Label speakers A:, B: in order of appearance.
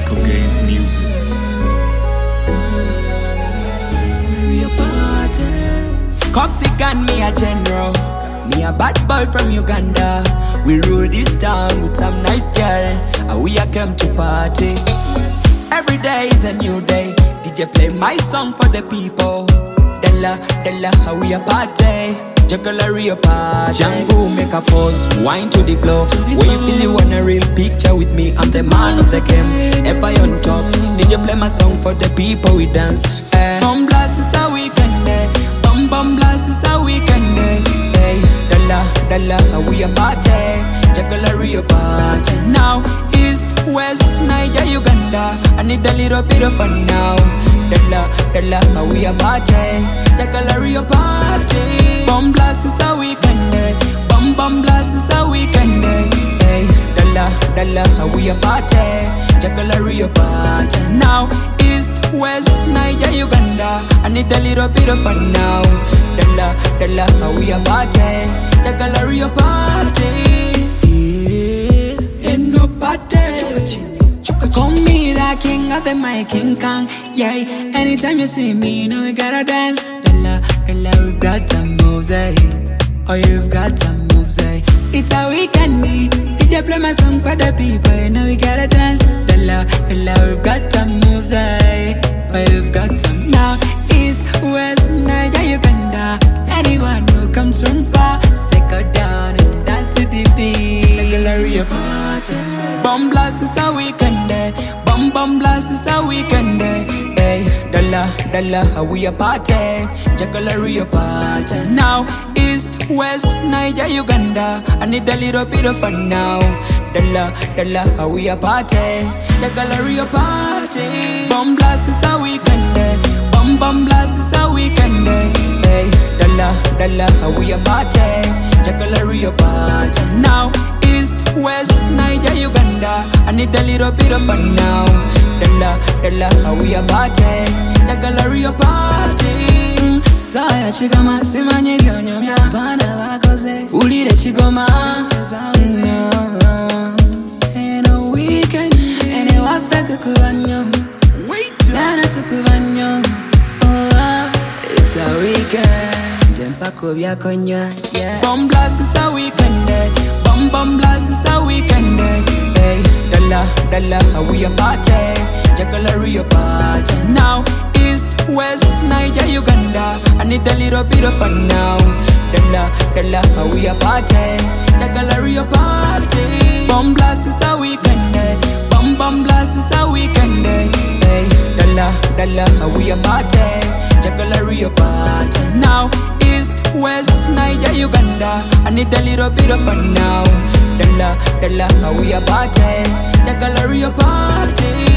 A: Echo Gaines Music.
B: We a party. Cock the gun, me a general. Me a bad boy from Uganda. We rule this town with some nice girl, and we a come to party. Every day is a new day. DJ play my song for the people. Della, Della, how we a party. Jugglery a party. Django make a pose, wine to the floor. When you feel you want a real picture with me, I'm the man of the game. Ever on top. DJ play my song for the people, we dance. Bomb blast is how we can day. Bomb blast is how we can day. Hey, Della, Della, how we a party. Jugglery a party. Now, East, West, Niger, Uganda. I need a little bit of fun now. Della, Della, how we a party. Jugglery a party. Bomb blast is how we can day. Bomb blast is how we can day. Hey, Della, Della, how we a party. Jugglery a party. Now, East, West, Niger, Uganda. I need a little bit of fun now. Della, Della, how we a party. Jugglery a party. Yeah, ain't no party. Call me the king of the mic, King Kong. Yeah, anytime you see me, you know you gotta dance. Della, Della, we've got some moves, eh? Oh, you've got some moves, eh? It's a weekend, me. DJ play my song for the people, you know we gotta dance. Della, Della, we've got some moves, eh? Oh, you've got some. Now, East, West, Niger, Uganda. Anyone who comes from far, settle down and dance to the beat. Jugglery a party. Bomb blast is how we can day. Bomb blast is how we can day. Hey, Della, Della, how we a party. Jugglery a party. Now, East, West, Niger, Uganda. I need a little bit of fun now. Della, Della, how we a party. Jugglery a party. Bomb blast is how we can day. Bomb blast is how we can day. Hey, Della, Della, how we a party. Jugglery a party. Now, East, West, Niger, Uganda. I need a little bit of fun now. Della, Della, how we a party. Jugglery a party. Saya chigama, simanye byonyomya. Bana bakoze, ulire chigoma. Ain't no weekend, and it wa fake kubanyo. Nana tukubanyo. Oh, it's a weekend. Zempako byakonywa, yeah. Bomb blast is a weekend day. Bomb blast is how we can day. Hey, Della, Della, how we a party. Jugglery a party. Now, East, West, Niger, Uganda. I need a little bit of fun now. Della, Della, how we a party. Jugglery a party. Bomb blast is how we can day. Bomb blast is how we can day. Hey, Della, Della, how we a party. Jugglery a party. Now, East, West, Niger, Uganda. I need a little bit of fun now. Della, Della, how we a party. Jugglery a party.